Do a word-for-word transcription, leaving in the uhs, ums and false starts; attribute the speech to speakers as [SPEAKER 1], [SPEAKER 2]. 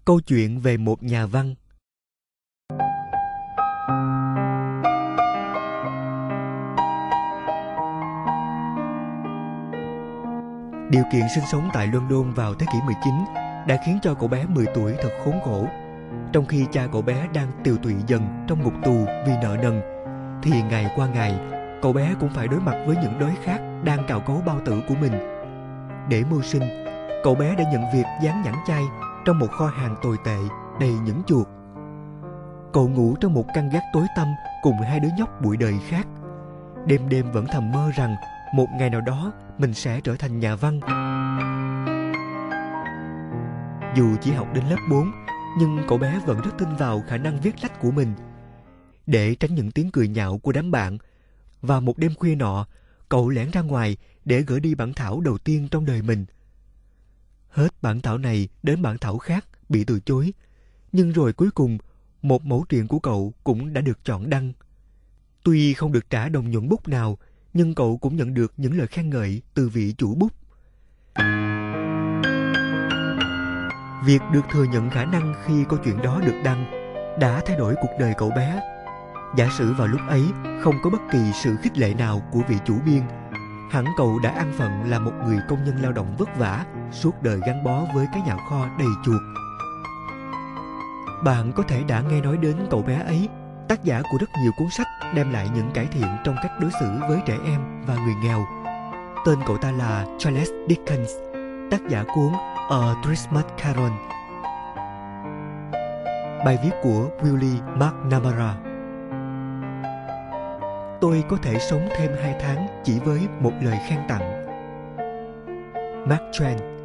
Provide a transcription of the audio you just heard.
[SPEAKER 1] Câu chuyện về một nhà văn. Điều kiện sinh sống tại London vào thế kỷ mười chín đã khiến cho cậu bé mười tuổi thật khốn khổ. Trong khi cha cậu bé đang tiều tụy dần trong ngục tù vì nợ nần, thì ngày qua ngày, cậu bé cũng phải đối mặt với những đói khát đang cào cấu bao tử của mình. Để mưu sinh, cậu bé đã nhận việc dán nhãn chay trong một kho hàng tồi tệ đầy những chuột. Cậu ngủ trong một căn gác tối tăm cùng hai đứa nhóc bụi đời khác. Đêm đêm vẫn thầm mơ rằng một ngày nào đó mình sẽ trở thành nhà văn. Dù chỉ học đến lớp bốn, nhưng cậu bé vẫn rất tin vào khả năng viết lách của mình. Để tránh những tiếng cười nhạo của đám bạn, vào một đêm khuya nọ, cậu lẻn ra ngoài để gửi đi bản thảo đầu tiên trong đời mình. Hết bản thảo này đến bản thảo khác bị từ chối, nhưng rồi cuối cùng một mẩu truyện của cậu cũng đã được chọn đăng. Tuy không được trả đồng nhuận bút nào, nhưng cậu cũng nhận được những lời khen ngợi từ vị chủ bút. Việc được thừa nhận khả năng khi câu chuyện đó được đăng đã thay đổi cuộc đời cậu bé. Giả sử vào lúc ấy không có bất kỳ sự khích lệ nào của vị chủ biên, hẳn cậu đã an phận là một người công nhân lao động vất vả, suốt đời gắn bó với cái nhà kho đầy chuột. Bạn có thể đã nghe nói đến cậu bé ấy, tác giả của rất nhiều cuốn sách đem lại những cải thiện trong cách đối xử với trẻ em và người nghèo. Tên cậu ta là Charles Dickens, tác giả cuốn A Christmas Carol. Bài viết của Willie McNamara. Tôi có thể sống thêm hai tháng chỉ với một lời khen tặng. Mark Twain.